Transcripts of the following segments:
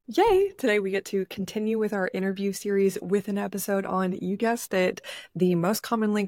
Yay! Today we get to continue with our interview series with an episode on, you guessed it, the most commonly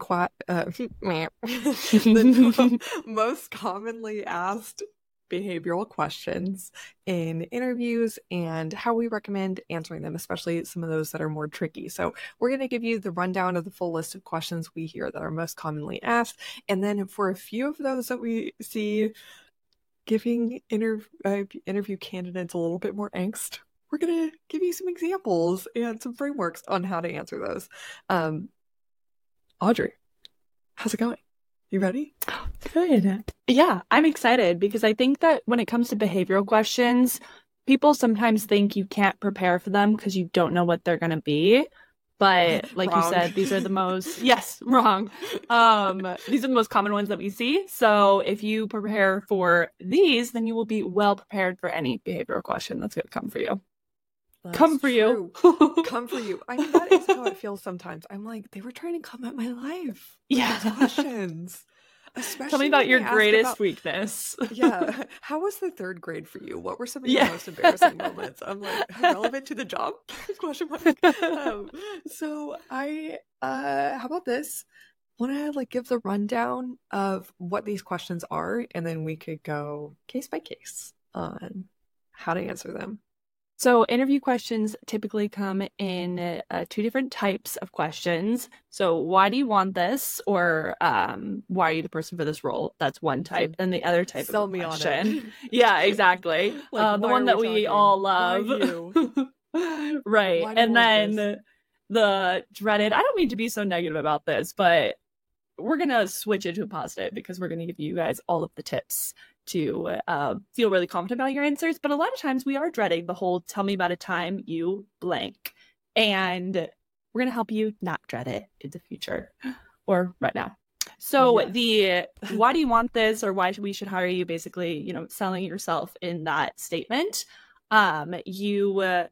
the most commonly asked behavioral questions in interviews and how we recommend answering them, especially some of those that are more tricky. So we're going to give you the rundown of the full list of questions we hear that are most commonly asked, and then for a few of those that we see giving interview candidates a little bit more angst, we're going to give you some examples and some frameworks on how to answer those. Um, Audrey, how's it going? You ready? Good. Yeah, I'm excited because I think that when it comes to behavioral questions, people sometimes think you can't prepare for them because you don't know what they're going to be. But like you Wrong. said, these are the most, yes, wrong. These are the most common ones that we see. So if you prepare for these, then you will be well prepared for any behavioral question that's going to come for you. Come That's for true. you. Come for you. I mean, that is how it feels sometimes. I'm like, they were trying to come at my life with these Yeah. questions. Tell me Especially about when your they ask greatest about, weakness. yeah, how was the third grade for you? What were some of your Yeah. most embarrassing moments? I'm like, relevant to the job? Question mark. So how about this? Want to like give the rundown of what these questions are, and then we could go case by case on how to answer them. So, interview questions typically come in two different types of questions. So, why do you want this? Or why are you the person for this role? That's one type. And the other type of a Sell me on it. question. Yeah, exactly. Like, The why one are we that we all talking? Why love. you? Right. Why do you And want this? then the dreaded, I don't mean to be so negative about this, but we're going to switch it to a positive because we're going to give you guys all of the tips to feel really confident about your answers. But a lot of times we are dreading the whole tell me about a time you blank. And we're going to help you not dread it in the future or right now. So Yes. the why do you want this or why we should hire you, basically, selling yourself in that statement. You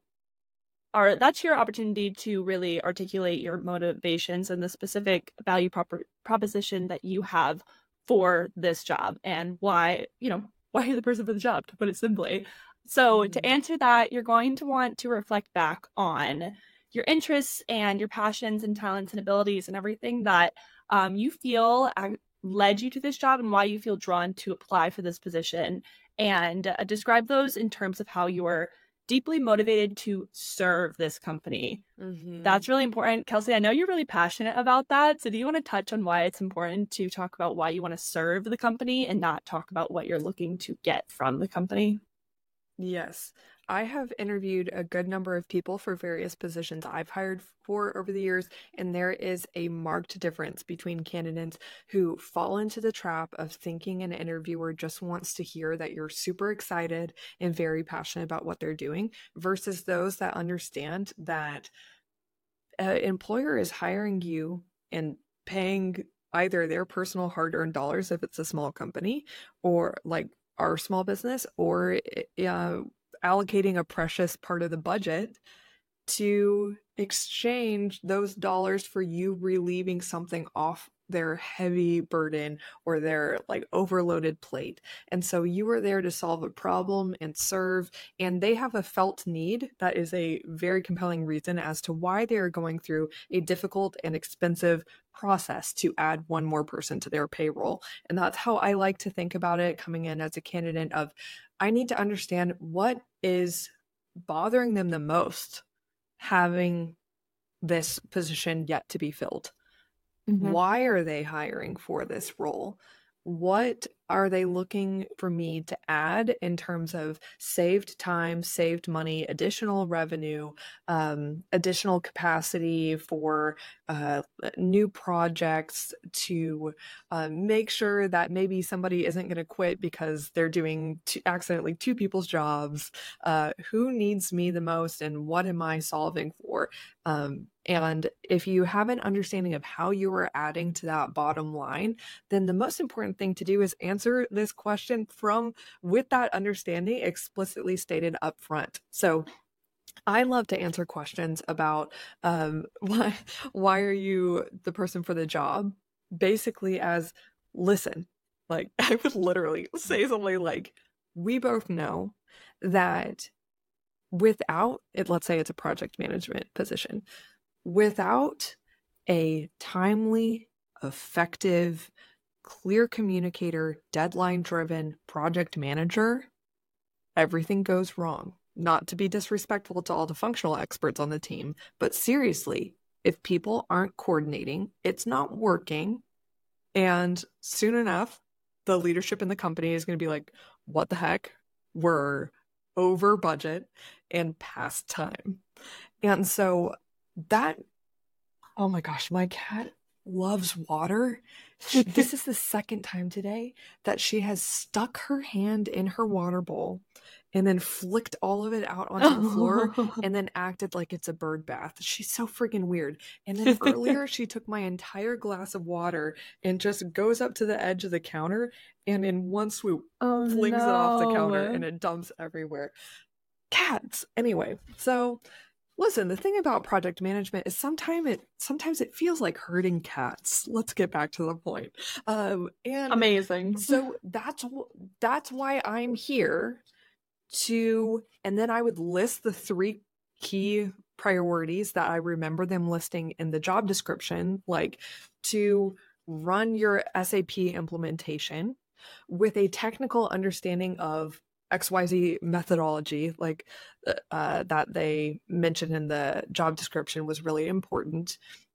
that's your opportunity to really articulate your motivations and the specific value proposition that you have for this job and why you're the person for the job, to put it simply. So to answer that, you're going to want to reflect back on your interests and your passions and talents and abilities and everything that you feel led you to this job and why you feel drawn to apply for this position, and describe those in terms of how you're deeply motivated to serve this company. Mm-hmm. That's really important. Kelsey, I know you're really passionate about that. So do you want to touch on why it's important to talk about why you want to serve the company and not talk about what you're looking to get from the company? Yes. I have interviewed a good number of people for various positions I've hired for over the years, and there is a marked difference between candidates who fall into the trap of thinking an interviewer just wants to hear that you're super excited and very passionate about what they're doing versus those that understand that an employer is hiring you and paying either their personal hard-earned dollars if it's a small company or like our small business, or allocating a precious part of the budget to exchange those dollars for you relieving something off their heavy burden or their like overloaded plate. And so you are there to solve a problem and serve, and they have a felt need that is a very compelling reason as to why they are going through a difficult and expensive process to add one more person to their payroll. And that's how I like to think about it coming in as a candidate of I need to understand what is bothering them the most having this position yet to be filled. Mm-hmm. Why are they hiring for this role? What are they looking for me to add in terms of saved time, saved money, additional revenue, additional capacity for new projects to make sure that maybe somebody isn't going to quit because they're doing accidentally two people's jobs? Who needs me the most and what am I solving for? And if you have an understanding of how you are adding to that bottom line, then the most important thing to do is answer this question with that understanding explicitly stated up front. So I love to answer questions about why are you the person for the job? Basically as, listen, like I would literally say something like, we both know that without it, let's say it's a project management position, without a timely, effective, clear communicator, deadline driven project manager, everything goes wrong. Not to be disrespectful to all the functional experts on the team, but seriously, if people aren't coordinating, it's not working. And soon enough, the leadership in the company is going to be like, what the heck? We're over budget and past time. And so that, oh my gosh, my cat loves water. This is the second time today that she has stuck her hand in her water bowl and then flicked all of it out onto the floor and then acted like it's a bird bath. She's so freaking weird. And then earlier she took my entire glass of water and just goes up to the edge of the counter and in one swoop flings it off the counter and it dumps everywhere. Cats. Anyway, so listen, the thing about project management is sometimes it feels like herding cats. Let's get back to the point. And amazing. So that's why I'm here to, and then I would list the 3 key priorities that I remember them listing in the job description, like to run your SAP implementation with a technical understanding of XYZ methodology, like that they mentioned in the job description was really important.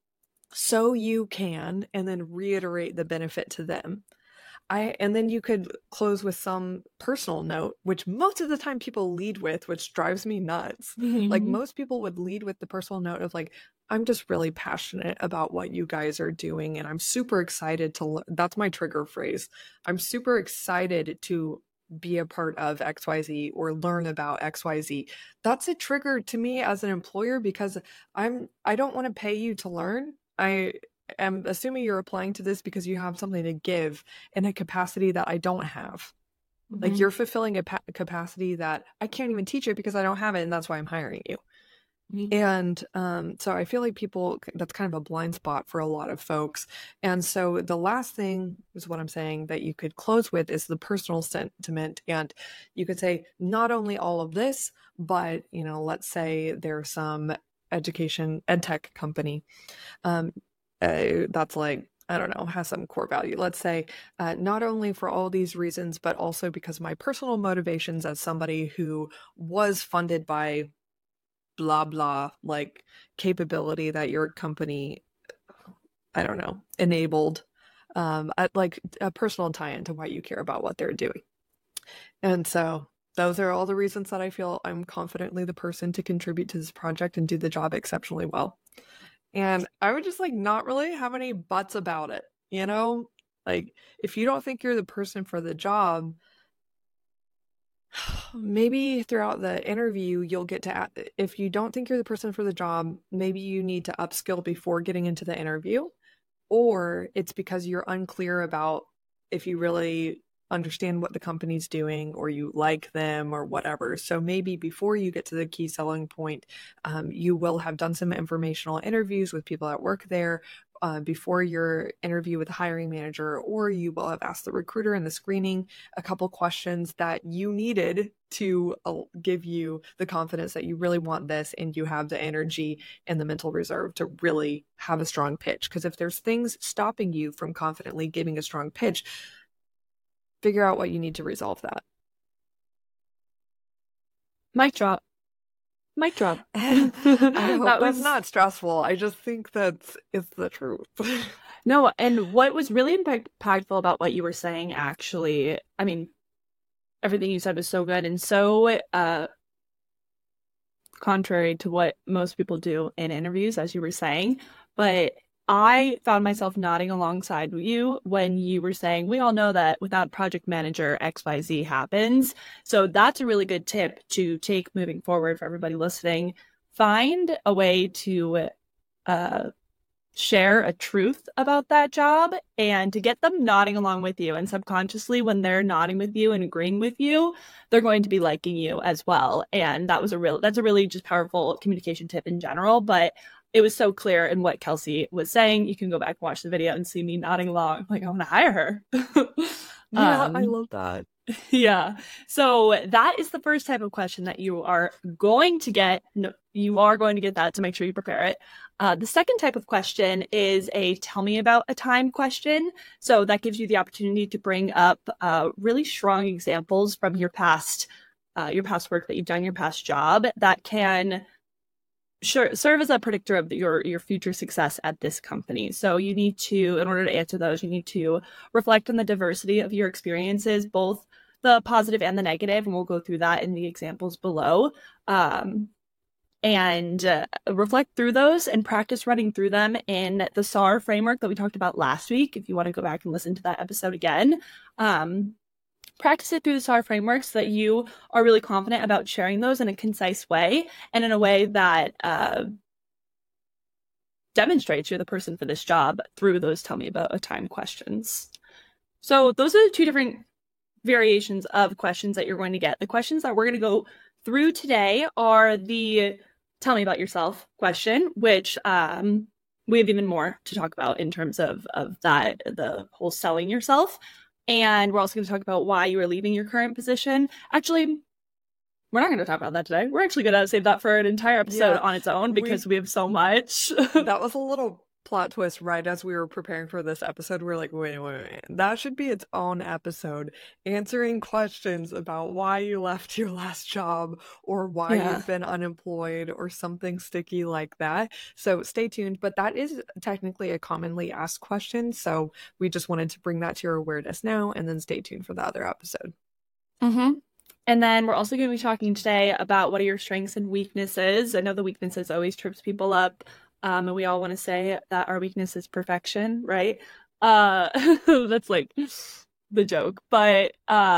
So you can, and then reiterate the benefit to them. And then you could close with some personal note, which most of the time people lead with, which drives me nuts. Like most people would lead with the personal note of like, I'm just really passionate about what you guys are doing. And I'm super excited to, that's my trigger phrase. I'm super excited to be a part of XYZ or learn about XYZ. That's a trigger to me as an employer because I don't want to pay you to learn. I am assuming you're applying to this because you have something to give in a capacity that I don't have. Like you're fulfilling a capacity that I can't even teach it because I don't have it, and that's why I'm hiring you. And so I feel like that's kind of a blind spot for a lot of folks. And so the last thing is what I'm saying that you could close with is the personal sentiment. And you could say not only all of this, but, let's say there's some education ed tech company that's like, I don't know, has some core value. Let's say not only for all these reasons, but also because my personal motivations as somebody who was funded by blah, blah, like capability that your company, I don't know, enabled, like a personal tie-in to why you care about what they're doing. And so those are all the reasons that I feel I'm confidently the person to contribute to this project and do the job exceptionally well. And I would just like not really have any buts about it, Like if you don't think you're the person for the job, maybe throughout the interview you'll get to, if you don't think you're the person for the job, maybe you need to upskill before getting into the interview, or it's because you're unclear about if you really understand what the company's doing or you like them or whatever. So maybe before you get to the key selling point, you will have done some informational interviews with people that work there before your interview with the hiring manager, or you will have asked the recruiter in the screening a couple questions that you needed to give you the confidence that you really want this and you have the energy and the mental reserve to really have a strong pitch. Because if there's things stopping you from confidently giving a strong pitch, figure out what you need to resolve that. Mic drop. Mic drop. I hope that's not stressful. I just think it's the truth. No, and what was really impactful about what you were saying, actually, I mean, everything you said was so good and so contrary to what most people do in interviews, as you were saying, but I found myself nodding alongside you when you were saying, we all know that without project manager, XYZ happens. So that's a really good tip to take moving forward for everybody listening. Find a way to share a truth about that job and to get them nodding along with you. And subconsciously, when they're nodding with you and agreeing with you, they're going to be liking you as well. And that's a really just powerful communication tip in general. But it was so clear in what Kelsey was saying. You can go back and watch the video and see me nodding along. Like, I want to hire her. Yeah, I love that. Yeah. So that is the first type of question that you are going to get. No, you are going to get that to make sure you prepare it. The second type of question is a tell me about a time question. So that gives you the opportunity to bring up really strong examples from your past work that you've done, your past job that can serve as a predictor of your future success at this company. So you need to, in order to answer those, you need to reflect on the diversity of your experiences, both the positive and the negative, and we'll go through that in the examples below. And reflect through those and practice running through them in the SAR framework that we talked about last week. If you want to go back and listen to that episode again, practice it through the SAR framework so that you are really confident about sharing those in a concise way and in a way that demonstrates you're the person for this job through those tell me about a time questions. So those are the two different variations of questions that you're going to get. The questions that we're going to go through today are the tell me about yourself question, which we have even more to talk about in terms of that, the whole selling yourself. And we're also going to talk about why you are leaving your current position. Actually, we're not going to talk about that today. We're actually going to save that for an entire episode on its own because we have so much. That was a little plot twist right as we were preparing for this episode. We were like, wait. That should be its own episode. Answering questions about why you left your last job or why you've been unemployed or something sticky like that. So stay tuned. But that is technically a commonly asked question. So we just wanted to bring that to your awareness now, and then stay tuned for the other episode. Mm-hmm. And then we're also going to be talking today about what are your strengths and weaknesses. I know the weaknesses always trips people up. And we all want to say that our weakness is perfection, right? That's like the joke. But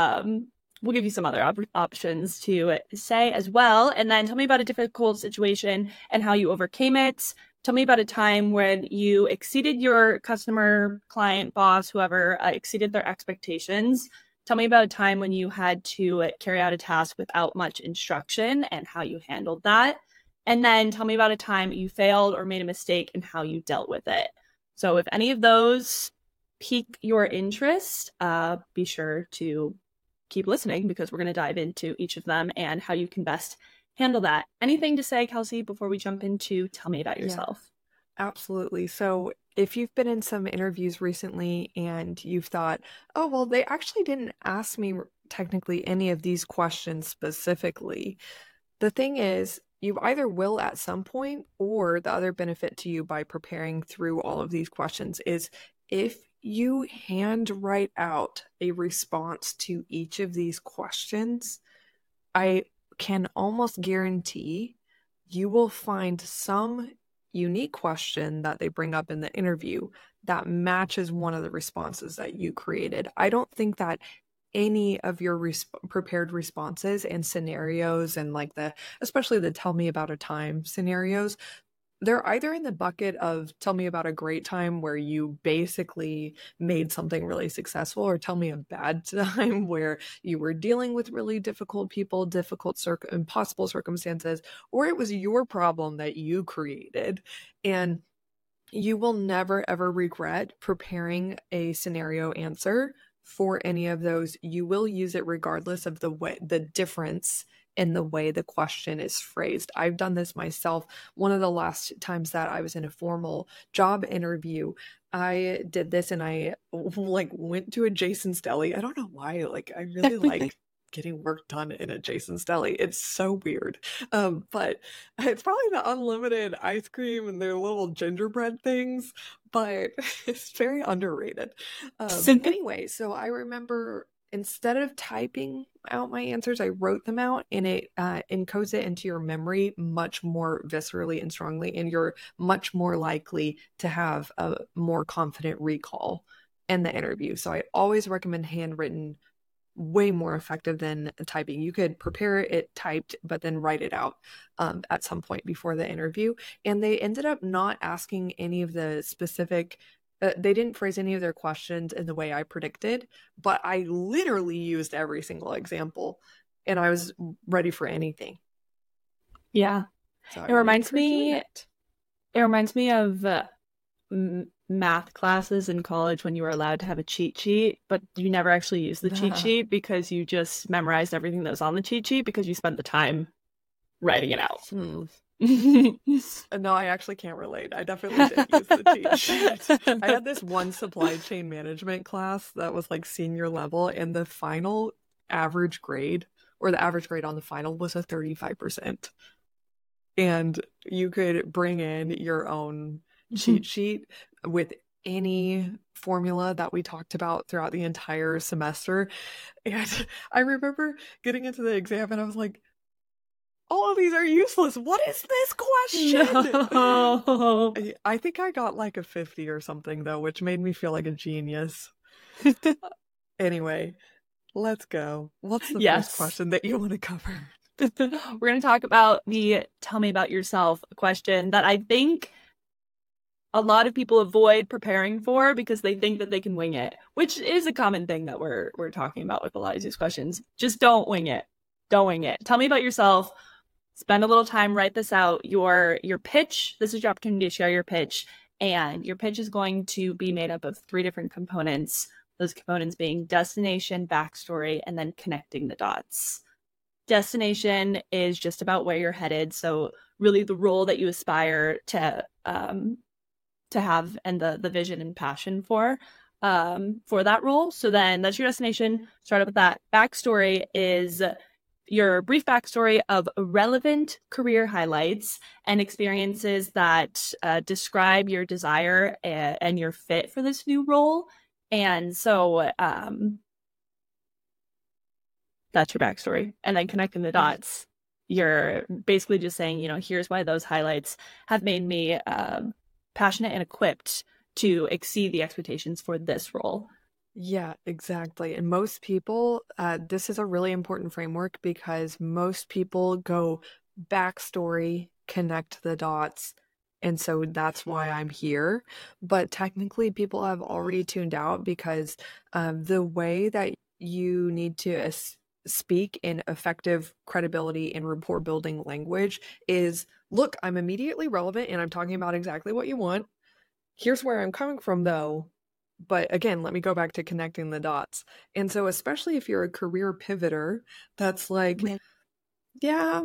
we'll give you some other options to say as well. And then tell me about a difficult situation and how you overcame it. Tell me about a time when you exceeded your customer, client, boss, whoever, exceeded their expectations. Tell me about a time when you had to carry out a task without much instruction and how you handled that. And then tell me about a time you failed or made a mistake and how you dealt with it. So if any of those pique your interest, be sure to keep listening because we're going to dive into each of them and how you can best handle that. Anything to say, Kelsey, before we jump into tell me about yourself? Absolutely. So if you've been in some interviews recently and you've thought, oh, well, they actually didn't ask me technically any of these questions specifically. The thing is, you either will at some point, or the other benefit to you by preparing through all of these questions is if you hand write out a response to each of these questions, I can almost guarantee you will find some unique question that they bring up in the interview that matches one of the responses that you created. I don't think that any of your prepared responses and scenarios and like especially the tell me about a time scenarios, they're either in the bucket of tell me about a great time where you basically made something really successful, or tell me a bad time where you were dealing with really difficult people, impossible circumstances, or it was your problem that you created. And you will never ever regret preparing a scenario answer for any of those. You will use it regardless of the difference in the way the question is phrased. I've done this myself. One of the last times that I was in a formal job interview, I did this and I like went to a Jason's Deli. I don't know why, like I really like getting work done in a Jason's Deli. It's so weird. But it's probably the unlimited ice cream and their little gingerbread things, but it's very underrated. Anyway, so I remember instead of typing out my answers, I wrote them out, and it encodes it into your memory much more viscerally and strongly, and you're much more likely to have a more confident recall in the interview. So I always recommend handwritten, way more effective than typing. You could prepare it typed, but then write it out at some point before the interview. And they ended up not asking any of the specific they didn't phrase any of their questions in the way I predicted, but I literally used every single example and I was ready for anything. Yeah. So it reminds me of math classes in college when you were allowed to have a cheat sheet, but you never actually used the cheat sheet because you just memorized everything that was on the cheat sheet because you spent the time writing it out. No, I actually can't relate. I definitely did use the cheat sheet. I had this one supply chain management class that was like senior level, and the final average grade, or the average grade on the final, was a 35%. And you could bring in your own cheat sheet with any formula that we talked about throughout the entire semester. And I remember getting into the exam and I was like, all of these are useless. What is this question? No. I think I got like a 50 or something though, which made me feel like a genius. Anyway, let's go. What's the first question that you want to cover? We're going to talk about the tell me about yourself question that I think a lot of people avoid preparing for because they think that they can wing it, which is a common thing that we're talking about with a lot of these questions. Just don't wing it. Don't wing it. Tell me about yourself. Spend a little time, write this out. Your pitch, this is your opportunity to share your pitch. And your pitch is going to be made up of 3 different components. Those components being destination, backstory, and then connecting the dots. Destination is just about where you're headed. So really the role that you aspire to have and the vision and passion for that role. So then that's your destination. Start up with that. Backstory is your brief backstory of relevant career highlights and experiences that describe your desire and your fit for this new role. And so that's your backstory. And then connecting the dots, you're basically just saying, here's why those highlights have made me passionate and equipped to exceed the expectations for this role. Yeah, exactly. And most people, this is a really important framework because most people go backstory, connect the dots. And so that's why I'm here. But technically, people have already tuned out because the way that you need to speak in effective credibility and rapport building language is, look, I'm immediately relevant and I'm talking about exactly what you want. Here's where I'm coming from, though. But again, let me go back to connecting the dots. And so, especially if you're a career pivoter, that's like, yeah,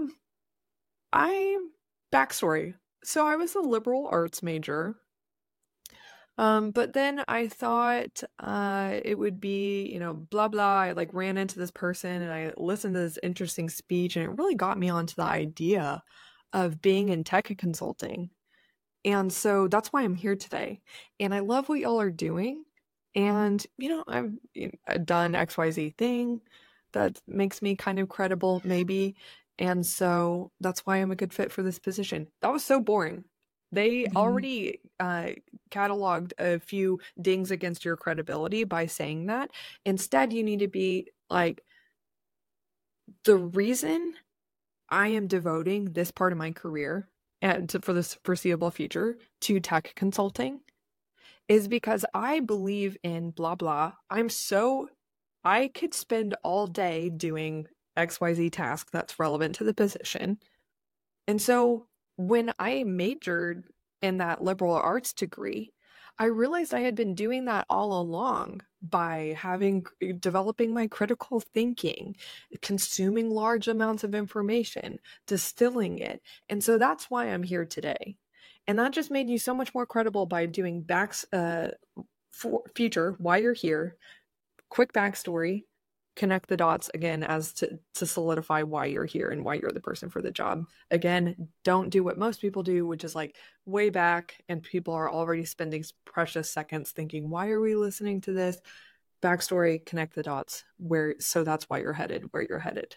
backstory. So I was a liberal arts major. But then I thought it would be, blah, blah. I like ran into this person and I listened to this interesting speech, and it really got me onto the idea of being in tech consulting. And so that's why I'm here today. And I love what y'all are doing. And, I've done XYZ thing that makes me kind of credible, maybe. And so that's why I'm a good fit for this position. That was so boring. They already cataloged a few dings against your credibility by saying that. Instead, you need to be like, the reason I am devoting this part of my career and for this foreseeable future to tech consulting is because I believe in blah, blah. I could spend all day doing XYZ task that's relevant to the position. And so when I majored in that liberal arts degree, I realized I had been doing that all along by developing my critical thinking, consuming large amounts of information, distilling it. And so that's why I'm here today. And that just made you so much more credible by doing future, why you're here, quick backstory, connect the dots again as to solidify why you're here and why you're the person for the job. Again, don't do what most people do, which is like way back and people are already spending precious seconds thinking, why are we listening to this? Backstory, connect the dots, so that's why you're headed where you're headed.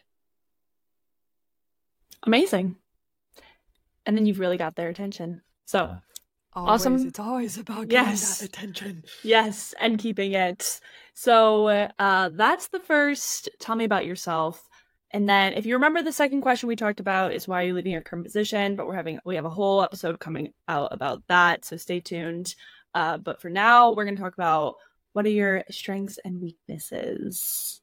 Amazing. And then you've really got their attention. So awesome. It's always about getting that attention. Yes, and keeping it. So that's the first, tell me about yourself. And then if you remember, the second question we talked about is why are you leaving your current position? But we have a whole episode coming out about that, so stay tuned. But for now, we're going to talk about what are your strengths and weaknesses.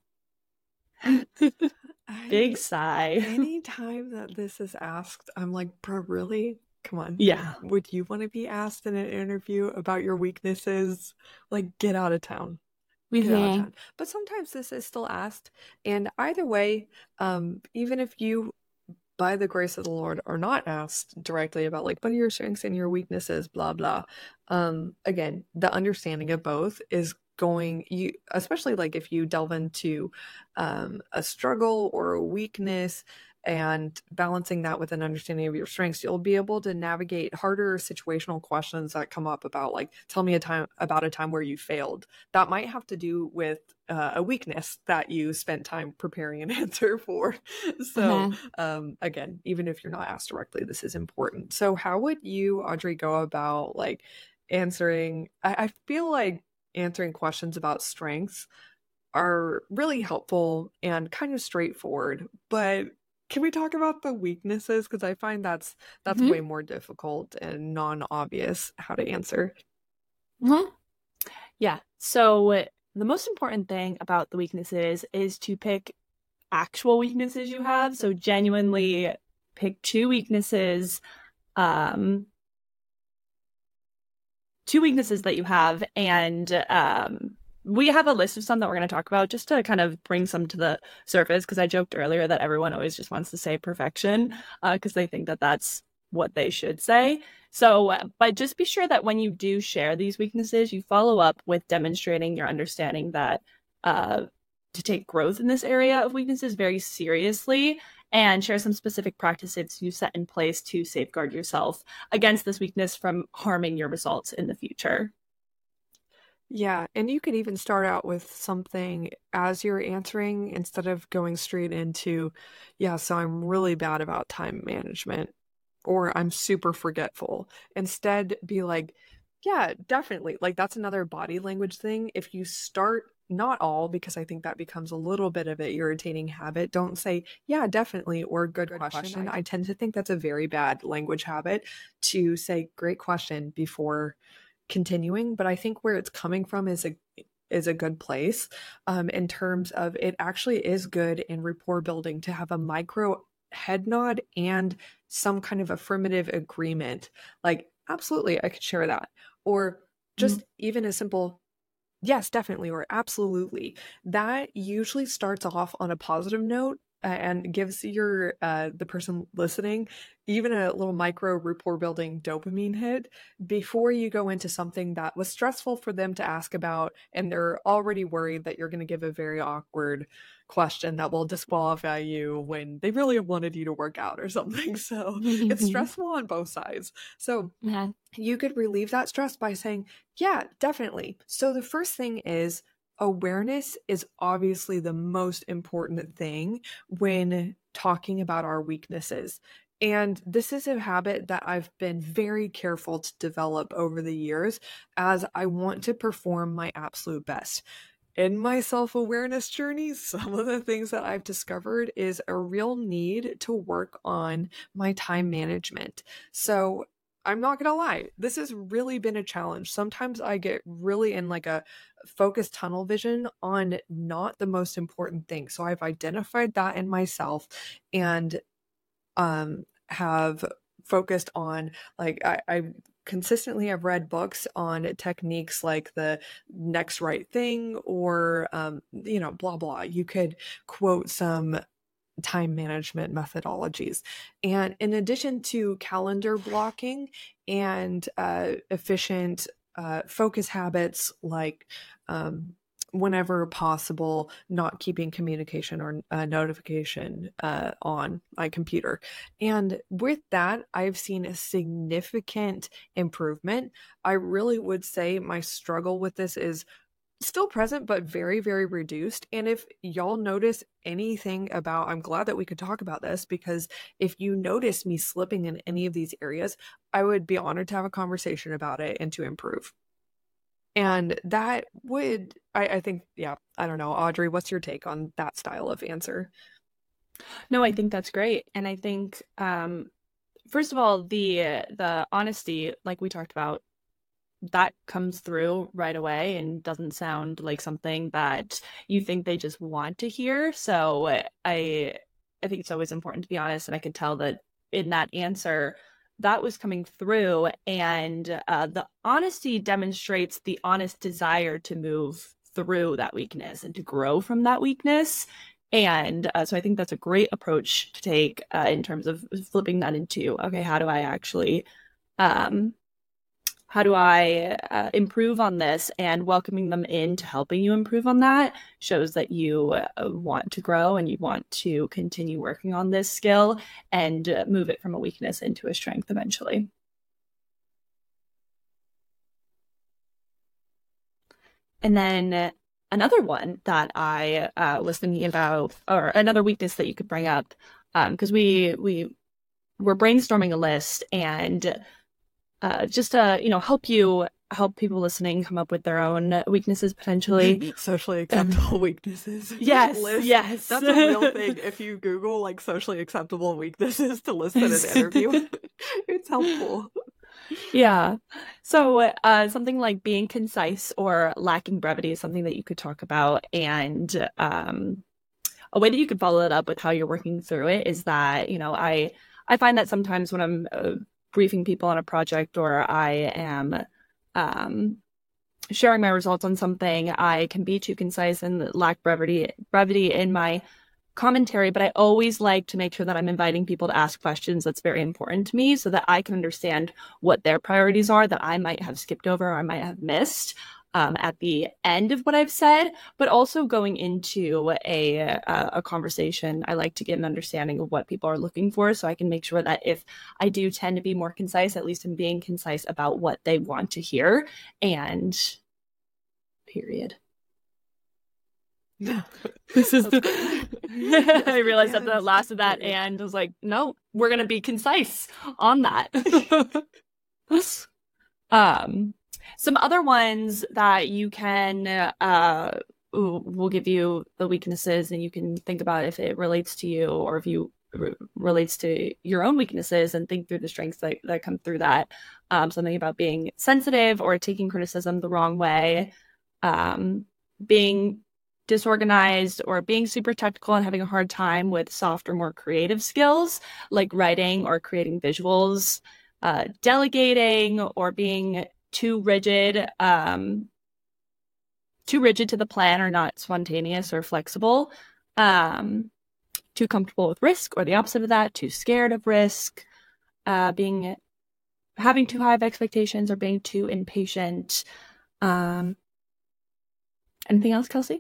Big sigh. Anytime that this is asked, I'm like, bro, really? Come on. Yeah. Would you want to be asked in an interview about your weaknesses? Like, get out of town. Get out of Hmm. town. But sometimes this is still asked. And either way, even if you, by the grace of the Lord, are not asked directly about like, what are your strengths and your weaknesses, blah, blah. Again, the understanding of both is going, you, especially like if you delve into a struggle or a weakness and balancing that with an understanding of your strengths, you'll be able to navigate harder situational questions that come up about like, tell me a time where you failed. That might have to do with a weakness that you spent time preparing an answer for. So, Hmm. again, even if you're not asked directly, this is important. So, how would you, Audrey, go about like answering? I feel like answering questions about strengths are really helpful and kind of straightforward, but can we talk about the weaknesses? Because I find that's way Hmm. more difficult and non-obvious how to answer. Hmm. Yeah. So the most important thing about the weaknesses is to pick actual weaknesses you have. So genuinely pick um, two weaknesses that you have, and we have a list of some that we're going to talk about just to kind of bring some to the surface, because I joked earlier that everyone always just wants to say perfection because they think that that's what they should say. So but just be sure that when you do share these weaknesses, you follow up with demonstrating your understanding that uh, to take growth in this area of weaknesses very seriously, and share some specific practices you set in place to safeguard yourself against this weakness from harming your results in the future. Yeah, and you could even start out with something as you're answering instead of going straight into, yeah, so I'm really bad about time management or I'm super forgetful. Instead, be like, yeah, definitely. Like that's another body language thing. If you start, not all, because I think that becomes a little bit of an irritating habit. Don't say, yeah, definitely, or good question. I tend to think that's a very bad language habit to say great question before continuing, but I think where it's coming from is a good place in terms of it actually is good in rapport building to have a micro head nod and some kind of affirmative agreement. Like, absolutely, I could share that. Or Mhm. just even a simple yes, definitely, or absolutely. That usually starts off on a positive note and gives your the person listening even a little micro rapport building dopamine hit before you go into something that was stressful for them to ask about and they're already worried that you're going to give a very awkward question that will disqualify you when they really wanted you to work out or something. So it's stressful on both sides. So Mhm. you could relieve that stress by saying, yeah, definitely. So the first thing is awareness is obviously the most important thing when talking about our weaknesses. And this is a habit that I've been very careful to develop over the years as I want to perform my absolute best. In my self awareness journey, some of the things that I've discovered is a real need to work on my time management. So, I'm not gonna lie, this has really been a challenge. Sometimes I get really in like a focused tunnel vision on not the most important thing. So, I've identified that in myself and have focused on like I consistently have read books on techniques like the next right thing or you know blah blah. You could quote some time management methodologies. And in addition to calendar blocking and efficient focus habits like whenever possible, not keeping communication or notification on my computer. And with that, I've seen a significant improvement. I really would say my struggle with this is still present, but very, very reduced. And if y'all notice anything about, I'm glad that we could talk about this because if you notice me slipping in any of these areas, I would be honored to have a conversation about it and to improve. And that would, I think, yeah, I don't know. Audrey, what's your take on that style of answer? No, I think that's great. And I think first of all, the honesty, like we talked about, that comes through right away and doesn't sound like something that you think they just want to hear. So I think it's always important to be honest, and I can tell that in that answer that was coming through, and the honesty demonstrates the honest desire to move through that weakness and to grow from that weakness. And so I think that's a great approach to take in terms of flipping that into, okay, how do I actually improve on this, and welcoming them into helping you improve on that shows that you want to grow and you want to continue working on this skill and move it from a weakness into a strength eventually. And then another one that I was thinking about, or another weakness that you could bring up, because we were brainstorming a list, and just to help people listening come up with their own weaknesses potentially. Socially acceptable weaknesses. Yes, list. yes. That's a real thing. If you Google like socially acceptable weaknesses to list in an interview, it's helpful. Yeah. So something like being concise or lacking brevity is something that you could talk about. And a way that you could follow it up with how you're working through it is that, I find that sometimes when I'm briefing people on a project, or I am sharing my results on something, I can be too concise and lack brevity in my commentary, but I always like to make sure that I'm inviting people to ask questions. That's very important to me, so that I can understand what their priorities are that I might have skipped over or I might have missed at the end of what I've said. But also going into a conversation, I like to get an understanding of what people are looking for, so I can make sure that if I do tend to be more concise, at least I'm being concise about what they want to hear. And period. This is I realized at the last of that, and I was like, no, we're gonna be concise on that. Some other ones that you can will give you the weaknesses, and you can think about if it relates to you, or if you relates to your own weaknesses, and think through the strengths that come through that. Something about being sensitive or taking criticism the wrong way, being disorganized, or being super technical and having a hard time with soft or more creative skills like writing or creating visuals, delegating, or being too rigid to the plan, or not spontaneous or flexible, too comfortable with risk, or the opposite of that, too scared of risk, having too high of expectations, or being too impatient. Anything else, Kelsey?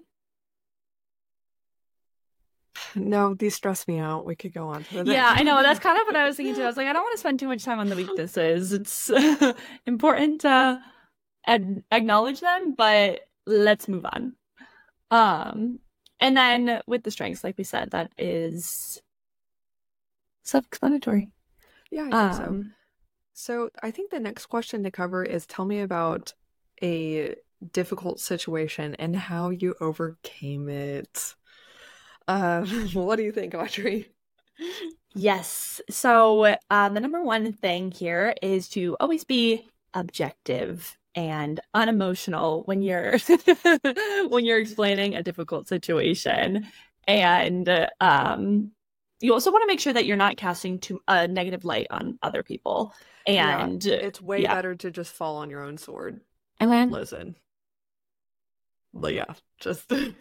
No, these stress me out. We could go on to the next. Yeah, I know. That's kind of what I was thinking too. I was like, I don't want to spend too much time on the weaknesses. It's important to acknowledge them, but let's move on. And then with the strengths, like we said, that is self-explanatory. Yeah, I think so. So I think the next question to cover is, tell me about a difficult situation and how you overcame it. What do you think, Audrey? Yes. So the number one thing here is to always be objective and unemotional when you're explaining a difficult situation. And you also want to make sure that you're not casting a negative light on other people. And it's way better to just fall on your own sword. And then listen. But yeah, just take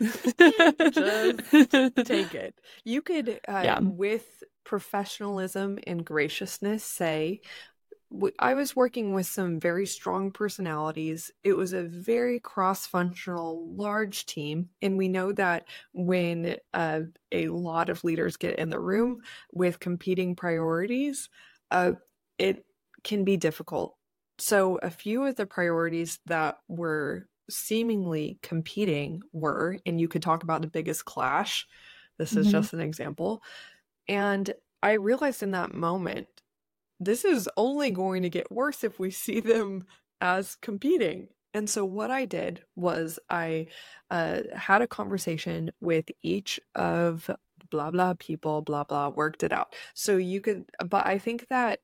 it. You could, with professionalism and graciousness, say, I was working with some very strong personalities. It was a very cross-functional, large team. And we know that when a lot of leaders get in the room with competing priorities, it can be difficult. So a few of the priorities that were seemingly competing were, and you could talk about the biggest clash. This is just an example. And I realized in that moment, this is only going to get worse if we see them as competing. And so what I did was I had a conversation with each of blah, blah people, blah, blah, worked it out. So you could, but I think that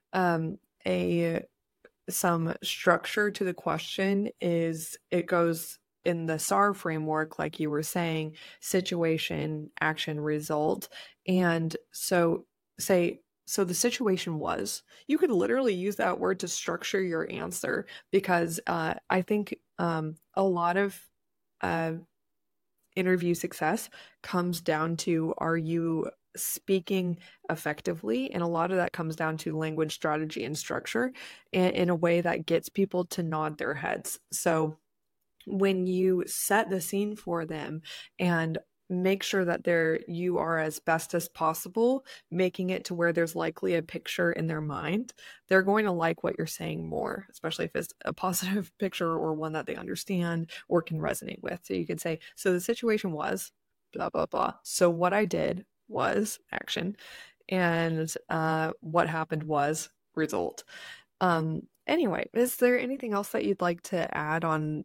some structure to the question is, it goes in the SAR framework, like you were saying, situation, action, result. And so say So the situation was, you could literally use that word to structure your answer, because I think a lot of uh, interview success comes down to, are you speaking effectively? And a lot of that comes down to language, strategy, and structure in a way that gets people to nod their heads. So when you set the scene for them and make sure that you are as best as possible, making it to where there's likely a picture in their mind, they're going to like what you're saying more, especially if it's a positive picture or one that they understand or can resonate with. So you could say, so the situation was blah blah blah, so what I did was action, and what happened was result. Anyway, is there anything else that you'd like to add on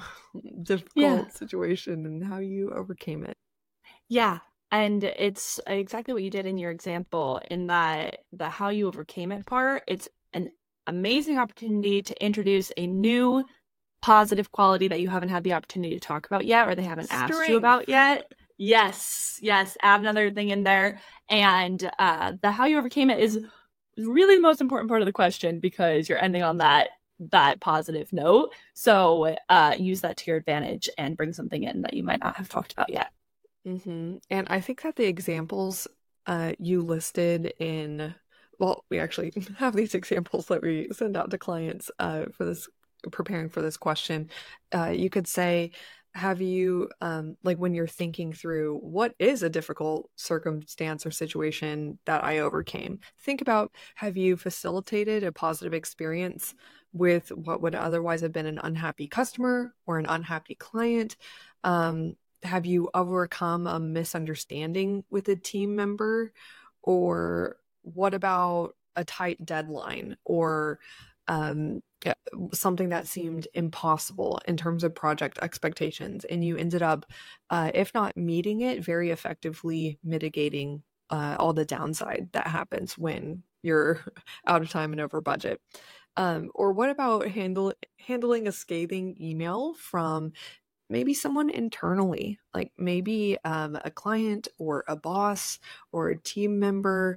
Yeah. difficult situation and how you overcame it? Yeah. And it's exactly what you did in your example, in that the how you overcame it part. It's an amazing opportunity to introduce a new positive quality that you haven't had the opportunity to talk about yet, or they haven't asked you about yet. Yes, add another thing in there. And the how you overcame it is really the most important part of the question, because you're ending on that positive note. So use that to your advantage and bring something in that you might not have talked about yet. Mm-hmm. And I think that the examples you listed in, well, we actually have these examples that we send out to clients for this, preparing for this question. You could say, have you, like when you're thinking through what is a difficult circumstance or situation that I overcame, think about, have you facilitated a positive experience with what would otherwise have been an unhappy customer or an unhappy client? Have you overcome a misunderstanding with a team member? Or what about a tight deadline, or something that seemed impossible in terms of project expectations, and you ended up, if not meeting it, very effectively mitigating all the downside that happens when you're out of time and over budget? Or what about handling a scathing email from maybe someone internally, like maybe a client or a boss or a team member?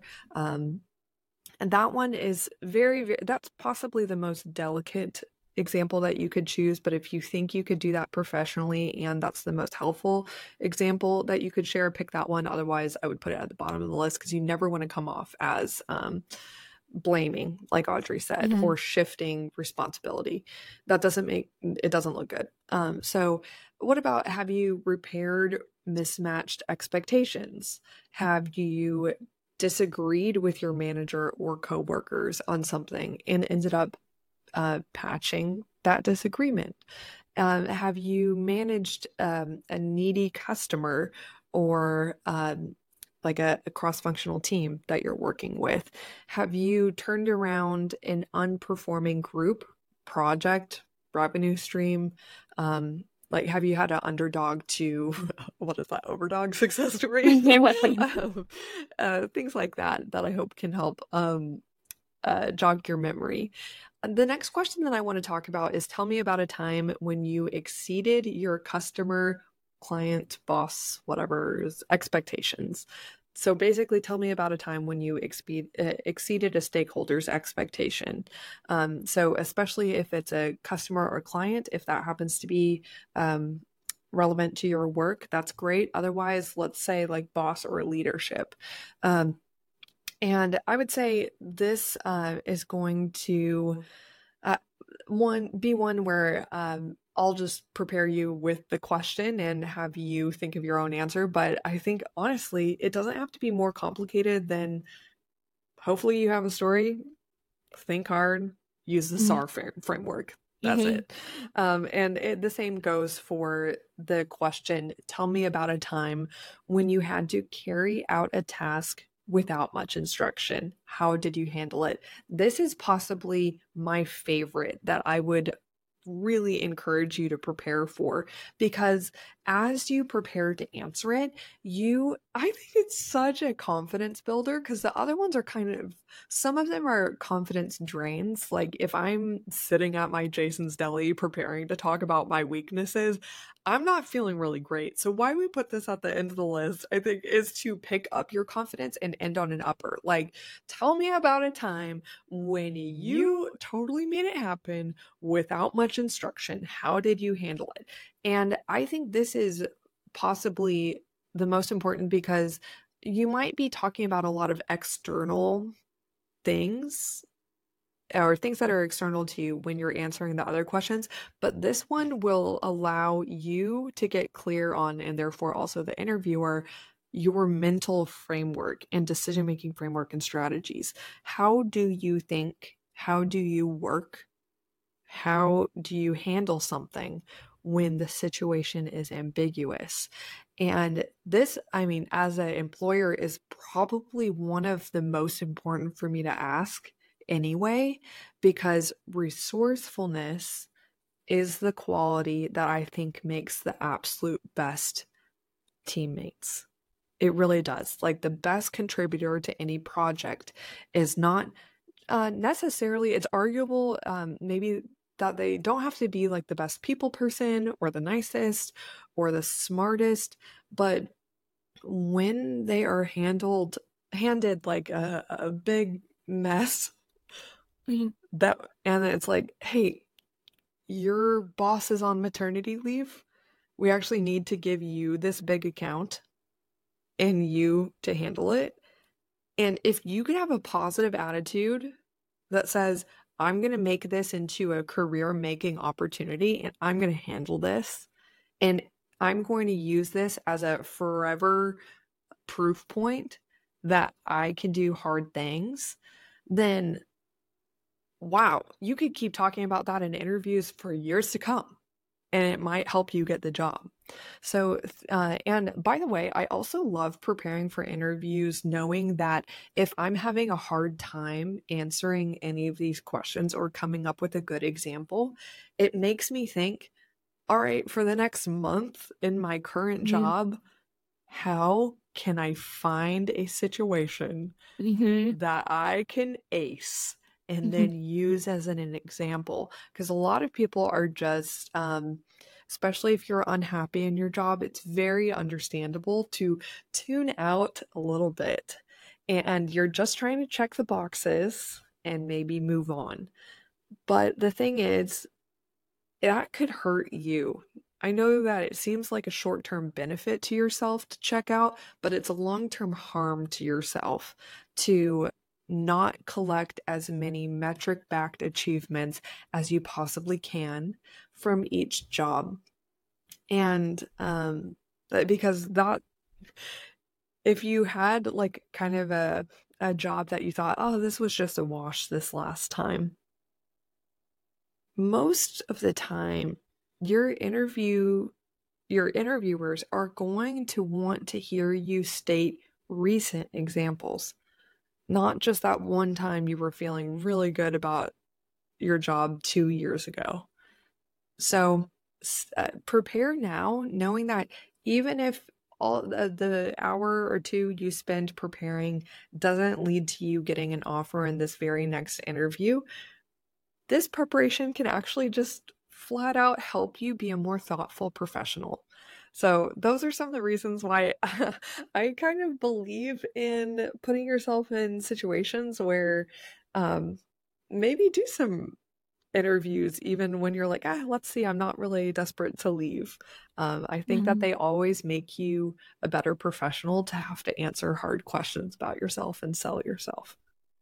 And that one is that's possibly the most delicate example that you could choose. But if you think you could do that professionally and that's the most helpful example that you could share, pick that one. Otherwise, I would put it at the bottom of the list, because you never want to come off as blaming, like Audrey said, or shifting responsibility. That doesn't look good. So what about, have you repaired mismatched expectations? Have you disagreed with your manager or coworkers on something and ended up patching that disagreement? Have you managed a needy customer, or like a cross-functional team that you're working with? Have you turned around an unperforming group, project, revenue stream? Like, have you had an underdog to what is that, overdog success story? Things like that I hope can help jog your memory. The next question that I want to talk about is, tell me about a time when you exceeded your customer, client, boss, whatever's expectations. So basically, tell me about a time when you exceeded a stakeholder's expectation. So especially if it's a customer or client, if that happens to be relevant to your work, that's great. Otherwise, let's say like boss or leadership. And I would say this is going to be one where I'll just prepare you with the question and have you think of your own answer. But I think, honestly, it doesn't have to be more complicated than, hopefully you have a story, think hard, use the SAR framework. That's it. And the same goes for the question, tell me about a time when you had to carry out a task without much instruction. How did you handle it? This is possibly my favorite that I would really encourage you to prepare for, because as you prepare to answer it, you I think it's such a confidence builder because the other ones are kind of, some of them are confidence drains. Like if I'm sitting at my Jason's Deli preparing to talk about my weaknesses, I'm not feeling really great. So why we put this at the end of the list, I think, is to pick up your confidence and end on an upper. Like, tell me about a time when you totally made it happen without much instruction. How did you handle it? And I think this is possibly the most important because you might be talking about a lot of external things or things that are external to you when you're answering the other questions, but this one will allow you to get clear on, and therefore also the interviewer, your mental framework and decision-making framework and strategies. How do you think? How do you work? How do you handle something when the situation is ambiguous? And this, I mean, as an employer, is probably one of the most important for me to ask anyway, because resourcefulness is the quality that I think makes the absolute best teammates. It really does. Like the best contributor to any project is not necessarily, it's arguable, maybe that they don't have to be like the best people person or the nicest or the smartest, but when they are handed like a big mess that, and it's like, hey, your boss is on maternity leave. We actually need to give you this big account and you to handle it. And if you can have a positive attitude that says, I'm going to make this into a career making opportunity and I'm going to handle this and I'm going to use this as a forever proof point that I can do hard things, then wow, you could keep talking about that in interviews for years to come. And it might help you get the job. So, and by the way, I also love preparing for interviews, knowing that if I'm having a hard time answering any of these questions or coming up with a good example, it makes me think, all right, for the next month in my current job, how can I find a situation that I can ace and then use as an example? Because a lot of people are just, especially if you're unhappy in your job, it's very understandable to tune out a little bit. And you're just trying to check the boxes and maybe move on. But the thing is, that could hurt you. I know that it seems like a short-term benefit to yourself to check out, but it's a long-term harm to yourself to not collect as many metric-backed achievements as you possibly can from each job. And because that, if you had like kind of a job that you thought, oh, this was just a wash this last time, most of the time your interviewers are going to want to hear you state recent examples, not just that one time you were feeling really good about your job 2 years ago. So prepare now, knowing that even if all the hour or two you spend preparing doesn't lead to you getting an offer in this very next interview, this preparation can actually just flat out help you be a more thoughtful professional. So those are some of the reasons why I kind of believe in putting yourself in situations where maybe do some interviews even when you're like, let's see, I'm not really desperate to leave. I think that they always make you a better professional to have to answer hard questions about yourself and sell yourself.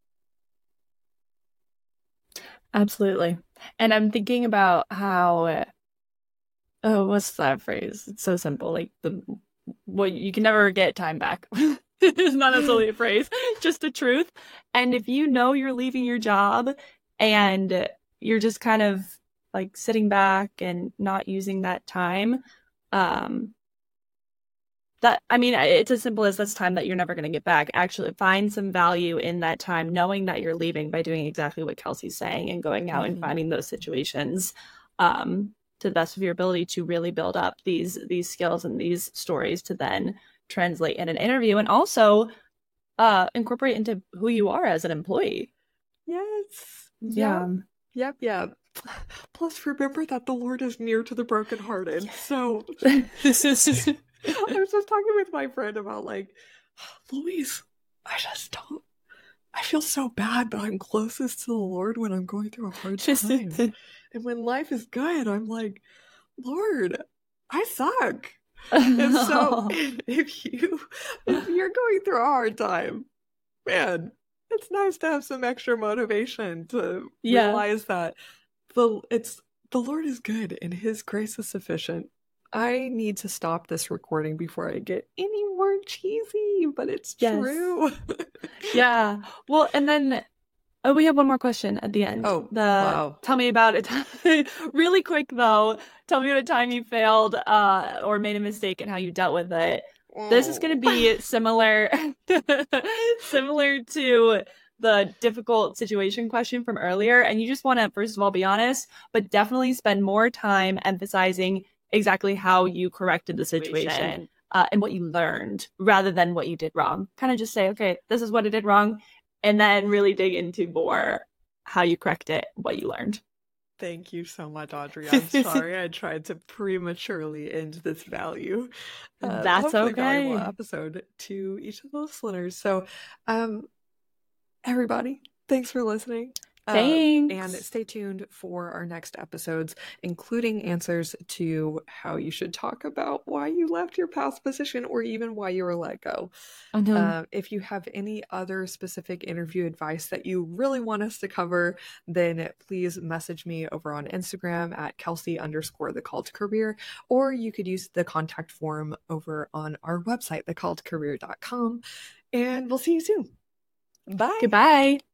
Absolutely. And I'm thinking about how, oh, what's that phrase? It's so simple. Like what you can never get time back. It's not necessarily a phrase, just a truth. And if you know you're leaving your job and you're just kind of like sitting back and not using that time, that, I mean, it's as simple as that's time that you're never going to get back. Actually find some value in that time, knowing that you're leaving, by doing exactly what Kelsey's saying and going out and finding those situations to the best of your ability to really build up these skills and these stories to then translate in an interview, and also incorporate into who you are as an employee. Yes. Yeah. Yep. Plus, remember that the Lord is near to the brokenhearted. So, I was just talking with my friend about, like, Louise, I feel so bad, but I'm closest to the Lord when I'm going through a hard time. And when life is good, I'm like, Lord, I suck. And so if you're going through a hard time, man, it's nice to have some extra motivation to realize that the Lord is good and his grace is sufficient. I need to stop this recording before I get any more cheesy, but it's true. Yeah. Well, and then we have one more question at the end. Oh, wow. Tell me about it. Really quick though. Tell me about a time you failed or made a mistake and how you dealt with it. This is going to be similar to the difficult situation question from earlier. And you just want to, first of all, be honest, but definitely spend more time emphasizing exactly how you corrected the situation and what you learned rather than what you did wrong. Kind of just say, okay, this is what I did wrong. And then really dig into more how you correct it, what you learned. Thank you so much, Audrey. I'm sorry I tried to prematurely end this value. That's okay. Valuable episode to each of the listeners. So, everybody, thanks for listening. Thanks. And stay tuned for our next episodes, including answers to how you should talk about why you left your past position or even why you were let go. If you have any other specific interview advice that you really want us to cover, then please message me over on Instagram at Kelsey_thecalledcareer, or you could use the contact form over on our website, thecalledcareer.com. And we'll see you soon. Bye. Goodbye.